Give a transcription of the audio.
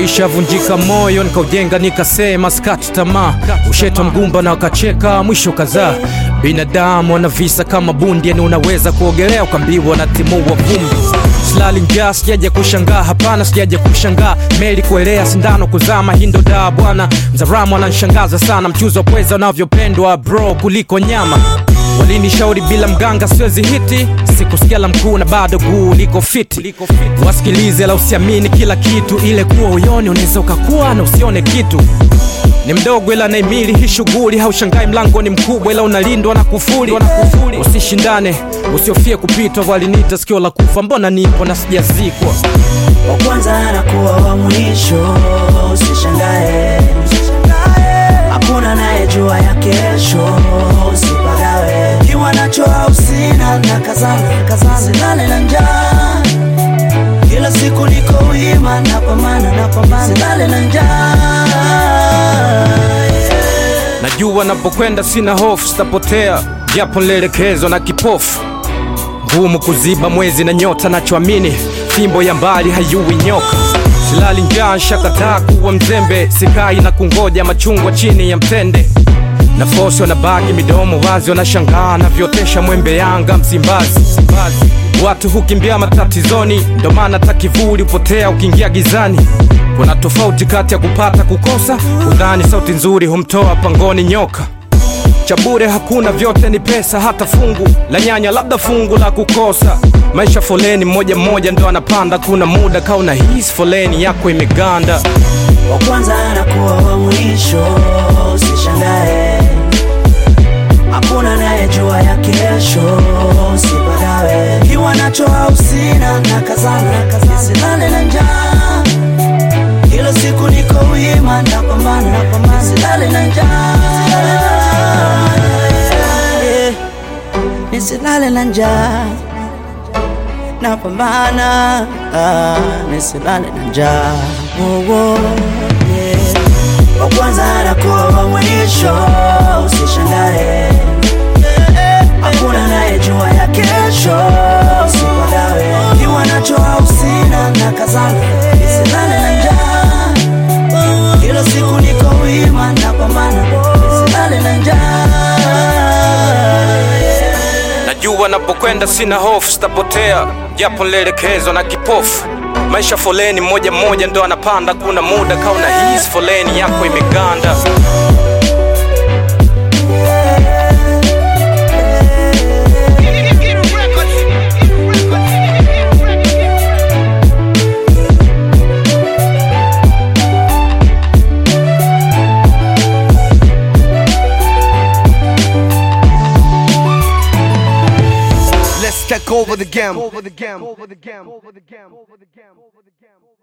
Nilishavunjika moyo nikaujenga nikasema skati tamaa. Ushetwa mgumba na wakacheka mwisho kazaa. Binadamu wana visa kama bundi, yani unaweza kuogelea ukambiwa na timua vumbi. Silali njaa sijaje kushangaa, hapana sijaje kushangaa. Meli kuelea sindano kuzama, hindo daa bwana. Mzaramu ananishangaza sana, mchuzo pweza unavyopendwa bro kuliko nyama. Walinishauri bila mganga siwezi hiti, sikusikia la mkuu na bado guu liko fiti. Wasikilize la usiamini kila kitu, ile kuwa uyoni unaweza ukakuwa na usione kitu. Ni mdogo ila naimili hii shughuli, haushangai mlango ni mkubwa ila unalindwa na kufuli. Usishindane, usiofie kupitwa, walinita sikio la kufa mbona nipo na sijazikwa. Wa kwanza anakuwa wa mwisho, usishangae. Hakuna anayejua ya kesho, usipagawe. Kiwa nacho au sina na kazana, silale na njaa. Kila siku niko wima napambana, silale na njaa. Najua napokwenda sina hofu sitapotea, japo nilelekezwa na kipofu. Ngumu kuziba mwezi na nyota, nachoamini fimbo ya mbali hayui nyoka. Silali njaa shakataa kuwa mzembe, sikai na kungoja machungwa chini ya mtende. Na fosi wanabaki midomo wazi, wanashangaa navyotesha mwembe Yanga Msimbazi. Watu hukimbia matatizoni, ndo maana takivuli upotea ukiingia gizani. Kuna tofauti kati ya kupata kukosa, udhani sauti nzuri humtoa pangoni nyoka. Chabure hakuna, vyote ni pesa, hata fungu la nyanya labda fungu la kukosa. Maisha foleni mmoja mmoja ndo anapanda, kuna muda kauna hisi foleni yako imeganda. Wa kwanza anakuwa wa mwisho, usishangae. Hakuna anayejua ya kesho, usipagawe. Kiwa nacho au sina na kazana, silale na njaa. Kila siku niko wima napambana, silale na njaa. Nisilale na njaa, napambana, nisilale na njaa. Wa kwanza anakuwa wa mwisho, usishangae. Hakuna anayejua ya kesho, usipagawe. Kiwa nacho au sina na kazana, nisilale na njaa. Kila siku niko wima napambana, nisilale na njaa. Najua napokwenda sina hofu sitapotea, japo nilelekezwa na kipofu. Maisha foleni mmoja mmoja ndo anapanda, kuna muda kauna hisi foleni yako imeganda. Let's take over the game.